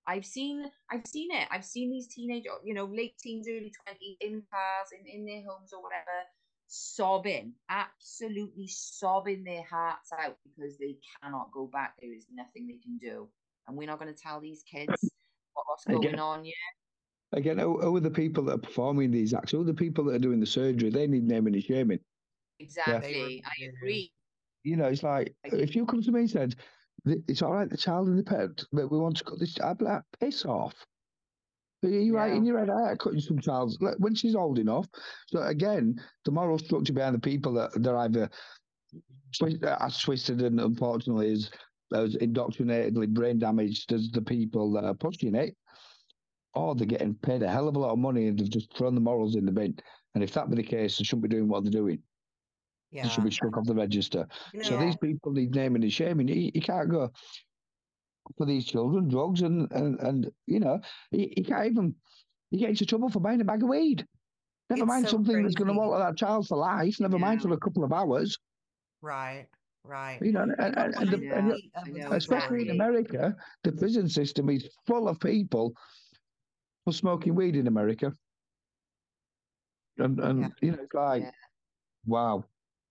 I've seen, I've seen it. I've seen these teenage, you know, late teens, early twenties in cars, in, in their homes or whatever, sobbing, absolutely sobbing their hearts out because they cannot go back. There is nothing they can do. And we're not going to tell these kids what, what's going Again, on. Yeah, again, who, who are the people that are performing these acts? Who are the people that are doing the surgery? They need naming and shaming. Yeah. exactly. really I do. agree. You know, it's like, Like, if you come to me and said, "Th- it's all right, the child and the parent, but we want to cut this," I'd be like, piss off. Are you right in no, your head out cutting some child's like, when she's old enough? So again, the moral structure behind the people that they're either twist, as twisted and unfortunately as, as indoctrinatedly brain damaged as the people that are pushing it, or they're getting paid a hell of a lot of money and they've just thrown the morals in the bin. And if that be the case, they shouldn't be doing what they're doing. They should Yeah. be struck off the register. You So know, these people need naming and shaming. You, you can't go for these children drugs and and, and you know you, you can't even you get into trouble for buying a bag of weed. Never it's mind so something that's going to crazy. alter that child for life. Never mind for Yeah. a couple of hours. Right, right. You know, and, It and, and, reminds the, yeah, and you- me of I a know especially in story. exactly. America, the prison system is full of people for smoking weed in America. And and Yeah. you know, it's like Yeah, wow.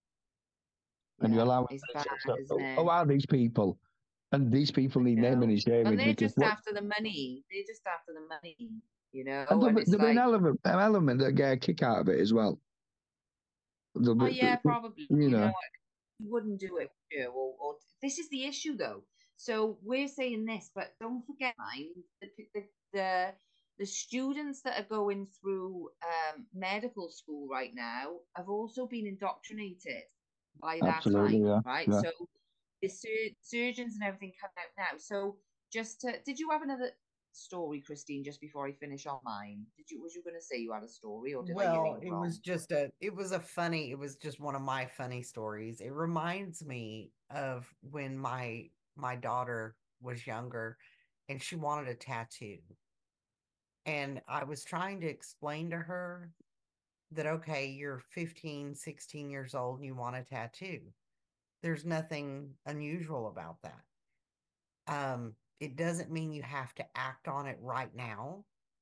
And you yeah, allow it's it. bad, So, isn't who it? are these people? And these people need I naming know. and shaming And they're because just what? after the money. They're just after the money, you know. And there'll And be, it's there'll be an like, element, an element that get a kick out of it as well. There'll oh be, yeah, probably. you You know, know, you wouldn't do it, would you? Or, or this is the issue, though. So we're saying this, but don't forget, mind the the the, the students that are going through um, medical school right now have also been indoctrinated by that absolutely, time, yeah, right? yeah. So the sur- surgeons and everything come out now. So just to, did you have another story, Christine? Just before I finish on mine, did you was you going to say you had a story, or did I hear Well, you it wrong? was just a it was a funny, it was just one of my funny stories. It reminds me of when my my daughter was younger and she wanted a tattoo. And I was trying to explain to her that okay, you're fifteen, sixteen years old and you want a tattoo. There's nothing unusual about that. Um, it doesn't mean you have to act on it right now,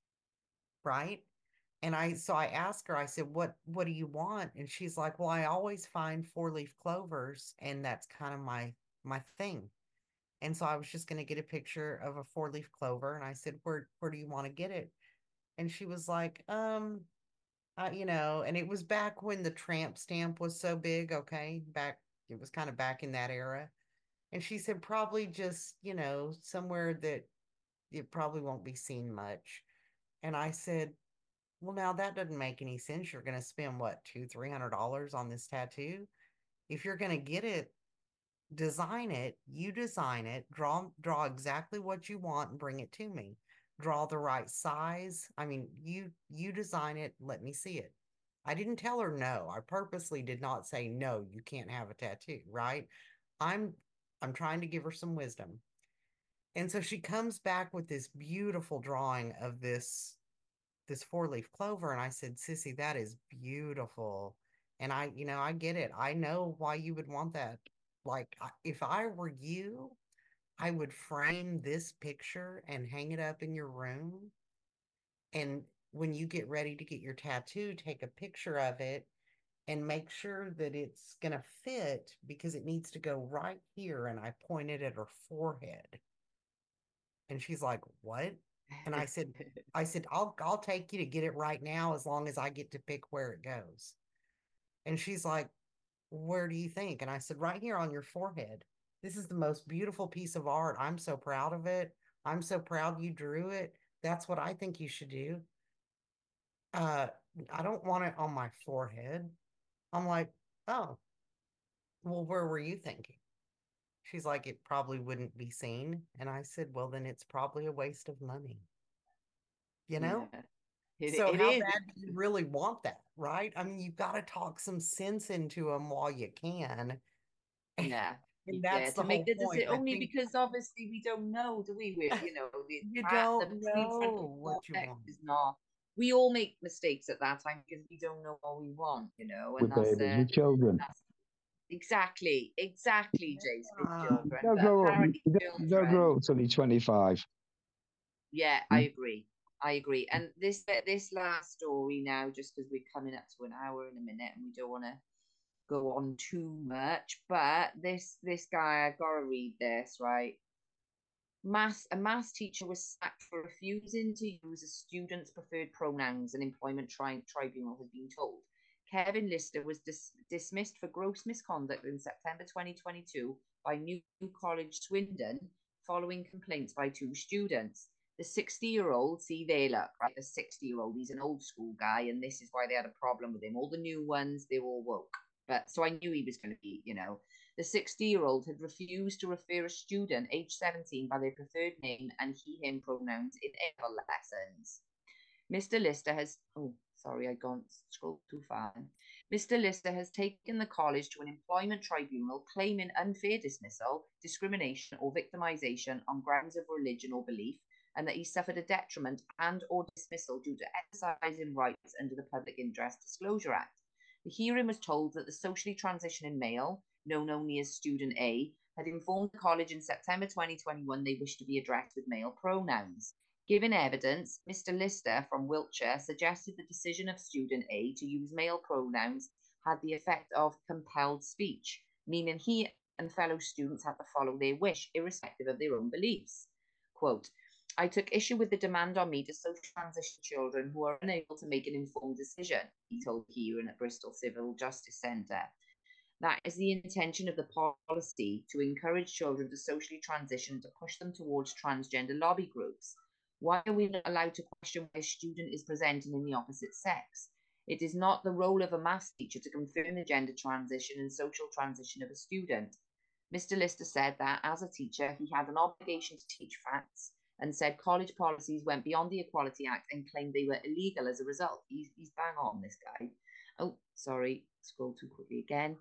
right? And I so I asked her, I said, What what do you want? And she's like, Well, I always find four leaf clovers, and that's kind of my my thing. And so I was just gonna get a picture of a four leaf clover, and I said, Where where do you want to get it? And she was like, um, uh, you know, and it was back when the tramp stamp was so big, okay, back it was kind of back in that era. And she said, probably just, you know, somewhere that it probably won't be seen much. And I said, well, now that doesn't make any sense. You're going to spend what, two, three hundred dollars on this tattoo? If you're going to get it, design it. You design it. Draw, draw exactly what you want and bring it to me. Draw the right size. I mean, you you design it. Let me see it. I didn't tell her no. I purposely did not say no. You can't have a tattoo, right? I'm I'm trying to give her some wisdom. And so she comes back with this beautiful drawing of this this four leaf clover. And I said, Sissy, that is beautiful. And I, you know, I get it. I know why you would want that. Like, if I were you, I would frame this picture and hang it up in your room. And when you get ready to get your tattoo, take a picture of it and make sure that it's going to fit because it needs to go right here. And I pointed at her forehead. And she's like, what? And I said, I said, I'll I'll take you to get it right now as long as I get to pick where it goes. And she's like, where do you think? And I said, right here on your forehead. This is the most beautiful piece of art. I'm so proud of it. I'm so proud you drew it. That's what I think you should do. Uh, I don't want it on my forehead. I'm like, oh, well, where were you thinking? She's like, it probably wouldn't be seen. And I said, well, then it's probably a waste of money. You know? Yeah, it, So it how is. bad do you really want that, right? I mean, you've got to talk some sense into them while you can. Yeah. And Yeah, that's the to make whole the point. decision I only think because obviously we don't know, do we? We, you know, the you the don't prefrontal know what you cortex want. is not. We all make mistakes at that time because we don't know what we want, you know, and With that's babies, uh, with children. that's exactly, exactly, Jason, with Uh, children. You don't But grow up. apparently, You don't, you don't children, grow up till you're twenty-five. Yeah, I agree. I agree. And this this last story now, just because we're coming up to an hour in a minute and we don't want to go on too much, but this this guy, I've got to read this, right? Maths, a maths teacher was sacked for refusing to use a student's preferred pronouns, an employment tri- tribunal has been told. Kevin Lister was dis- dismissed for gross misconduct in September twenty twenty-two by New College Swindon following complaints by two students. The sixty-year-old, see there, look, right, the sixty-year-old, he's an old school guy, and this is why they had a problem with him. All the new ones, they were all woke. But so I knew he was going to be, you know, the sixty-year-old had refused to refer a student aged seventeen by their preferred name and he, him pronouns in A L lessons. Mister Lister has, oh, sorry, I gone scrolled too far. Mister Lister has taken the college to an employment tribunal claiming unfair dismissal, discrimination or victimization on grounds of religion or belief, and that he suffered a detriment and or dismissal due to exercising rights under the Public Interest Disclosure Act. The hearing was told that the socially transitioning male, known only as Student A, had informed the college in September twenty twenty-one they wished to be addressed with male pronouns. Given evidence, Mister Lister from Wiltshire suggested the decision of Student A to use male pronouns had the effect of compelled speech, meaning he and fellow students had to follow their wish, irrespective of their own beliefs. Quote, I took issue with the demand on me to social transition children who are unable to make an informed decision, he told the hearing at Bristol Civil Justice Centre. That is the intention of the policy, to encourage children to socially transition, to push them towards transgender lobby groups. Why are we not allowed to question why a student is presenting in the opposite sex? It is not the role of a maths teacher to confirm the gender transition and social transition of a student. Mister Lister said that, as a teacher, he had an obligation to teach facts and said college policies went beyond the Equality Act and claimed they were illegal as a result. He's, he's bang on, this guy. Oh, sorry, scroll too quickly again.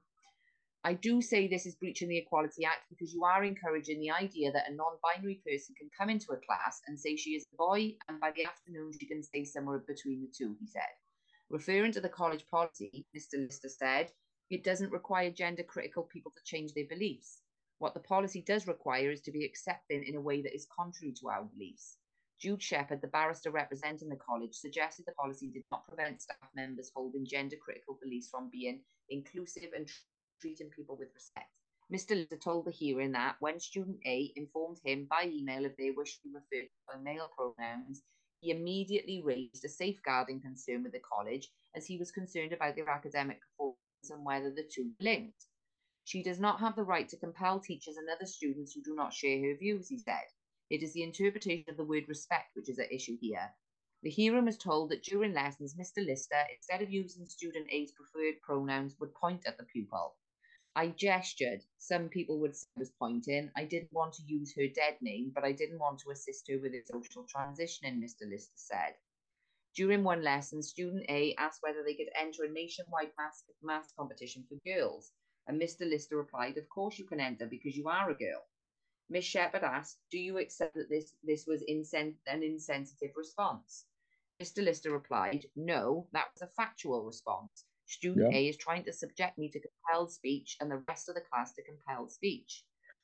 I do say this is breaching the Equality Act because you are encouraging the idea that a non-binary person can come into a class and say she is a boy, and by the afternoon she can stay somewhere between the two, he said. Referring to the college policy, Mister Lister said, it doesn't require gender-critical people to change their beliefs. What the policy does require is to be accepted in a way that is contrary to our beliefs. Jude Shepherd, the barrister representing the college, suggested the policy did not prevent staff members holding gender-critical beliefs from being inclusive and treating people with respect. Mister Lister told the hearing that when Student A informed him by email of their wish to be referred to by male pronouns, he immediately raised a safeguarding concern with the college as he was concerned about their academic performance and whether the two were linked. She does not have the right to compel teachers and other students who do not share her views, he said. It is the interpretation of the word respect which is at issue here. The hearing was told that during lessons, Mister Lister, instead of using Student A's preferred pronouns, would point at the pupil. I gestured. Some people would say I was pointing. I didn't want to use her dead name, but I didn't want to assist her with her social transitioning, Mister Lister said. During one lesson, Student A asked whether they could enter a nationwide maths, maths competition for girls, and Mister Lister replied, of course you can enter because you are a girl. Miss Shepherd asked, do you accept that this, this was insen- an insensitive response? Mister Lister replied, no, that was a factual response. Student yeah. A is trying to subject me to compelled speech and the rest of the class to compelled speech.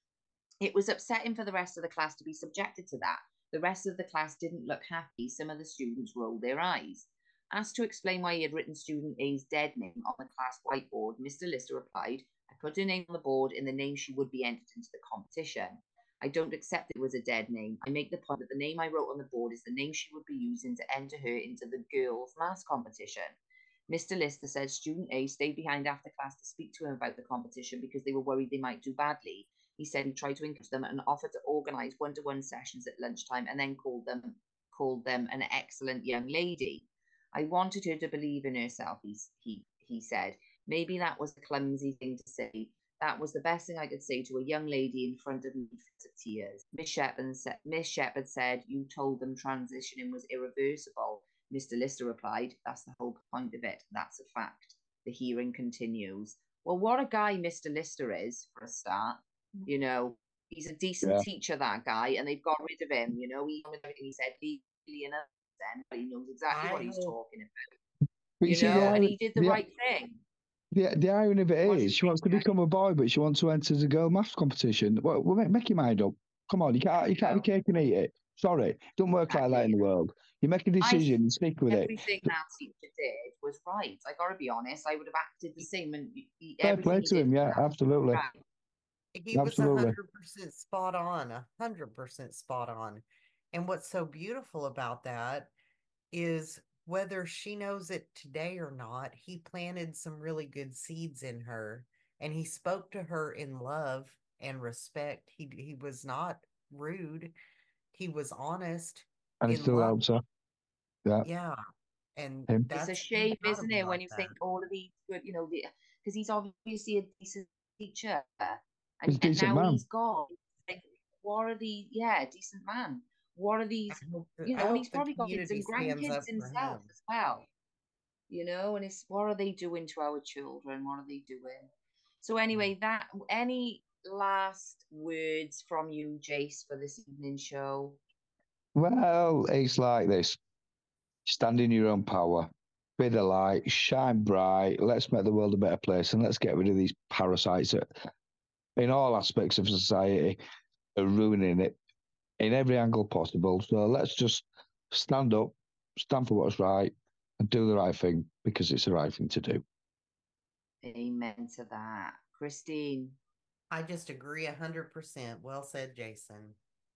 It was upsetting for the rest of the class to be subjected to that. The rest of the class didn't look happy. Some of the students rolled their eyes. Asked to explain why he had written Student A's dead name on the class whiteboard, Mister Lister replied, I put her name on the board in the name she would be entered into the competition. I don't accept it was a dead name. I make the point that the name I wrote on the board is the name she would be using to enter her into the girls' maths competition. Mister Lister said Student A stayed behind after class to speak to him about the competition because they were worried they might do badly. He said he tried to encourage them and offered to organise one-to-one sessions at lunchtime and then called them called them an excellent young lady. I wanted her to believe in herself, he, he, he said. Maybe that was a clumsy thing to say. That was the best thing I could say to a young lady in front of me for tears. Miss Shepherd, sa- Miss Shepherd said, you told them transitioning was irreversible. Mister Lister replied, that's the whole point of it. That's a fact. The hearing continues. Well, what a guy Mister Lister is, for a start. You know, he's a decent yeah. teacher, that guy, and they've got rid of him. You know, he, he said legally enough then, but he knows exactly I what he's know. talking about. But you, you know, and he did the, the right thing. The, the irony of it what is, she wants to become a boy, but she wants to enter the girl maths competition. Well, well make, make your mind up. Come on, you can't you can't be cake and eat it. Sorry, don't work like that in the world. You make a decision and stick with it. Everything that teacher did was right. I got to be honest. I would have acted the same, and he, Fair everything play he to did him, was yeah, absolutely. right. He was a Absolutely. hundred percent spot on, a hundred percent spot on. And what's so beautiful about that is whether she knows it today or not, he planted some really good seeds in her, and he spoke to her in love and respect. He he was not rude. He was honest And it in still love. helps her. Yeah. Yeah. And Him. that's It's a shame, isn't it, incredible when about you that. think all of these good, you know, the because he's obviously a decent teacher, He's and, a and decent now man. he's gone. Think, what are the yeah, decent man? What are these? I hope the, You I know, and hope he's the probably got kids community and stands grandkids up for himself him. as well. You know, and it's what are they doing to our children? What are they doing? So anyway, that any last words from you, Jace, for this evening show? Well, it's like this. Stand in your own power. Be the light. Shine bright. Let's make the world a better place, and let's get rid of these parasites that, in all aspects of society, are ruining it in every angle possible. So let's just stand up, stand for what's right, and do the right thing because it's the right thing to do. Amen to that. Christine. I just agree a hundred percent. Well said, Jason.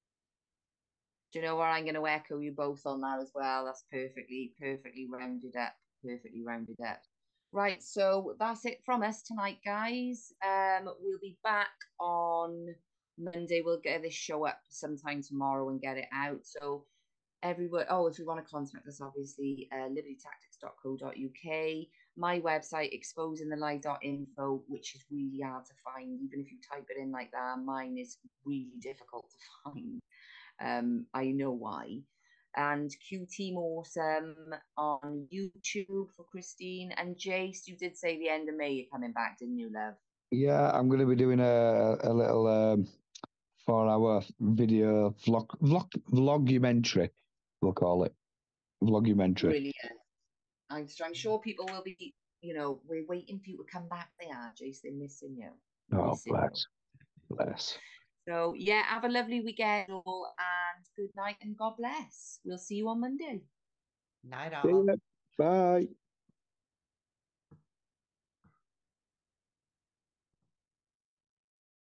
Do you know what? I'm going to echo you both on that as well. That's perfectly, perfectly rounded up. Perfectly rounded up. Right, so that's it from us tonight, guys. Um, we'll be back on Monday. We'll get this show up sometime tomorrow and get it out. So everyone, oh, if you want to contact us, obviously, uh, liberty tactics dot co dot U K. My website, exposing the lie dot info, which is really hard to find. Even if you type it in like that, mine is really difficult to find. Um, I know why. And Q Team Awesome on YouTube for Christine. And Jace, you did say the end of May you're coming back, didn't you, love? Yeah, I'm going to be doing a a little um, four-hour video vlog vlog vlogumentary. We'll call it vlogumentary. Brilliant. I'm, I'm sure people will be, you know, we're waiting for you to come back. They are, Jace. They're missing you. They're Oh, missing bless, you. bless. So yeah, have a lovely weekend all, and good night and God bless. We'll see you on Monday. Night See all. ya. Bye.